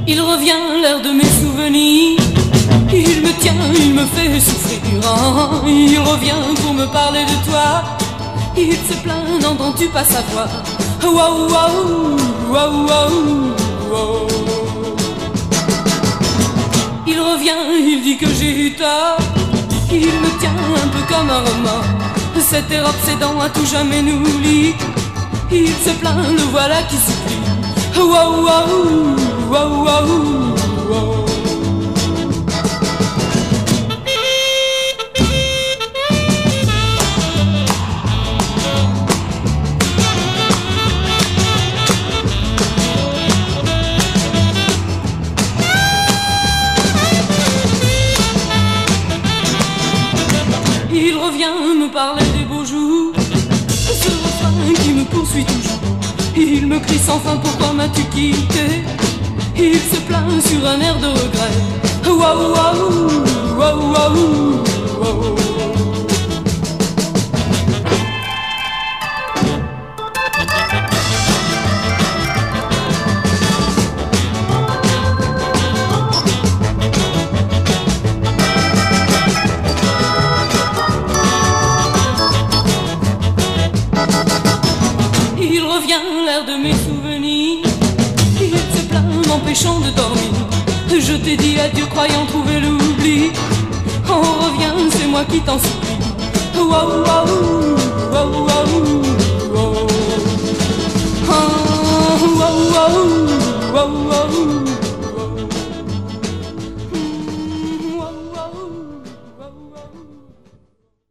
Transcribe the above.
Il revient l'air de mes souvenirs. Il me tient, il me fait souffrir. Il revient pour me parler de toi. Il se plaint, n'entends-tu pas sa voix? Waouh, waouh, waouh, waouh, waouh. Il revient, il dit que j'ai eu tort. Il me tient un peu comme un roman. Cet air obsédant à tout jamais nous lie. Il se plaint, le voilà qui supplie. Waouh, waouh, waouh, waouh, waouh. Il revient me parler des beaux jours, ce refrain qui me poursuit toujours. Il me crie sans fin, pourquoi m'as-tu quitté? Il se plaint sur un air de regret. Waouh, waouh, waouh, waouh, waouh. Il revient l'air de mes souvenirs. Il se plaint m'empêchant de dormir. Je t'ai dit adieu croyant trouver l'oubli. On revient, c'est moi qui t'en supplie. Waouh, waouh.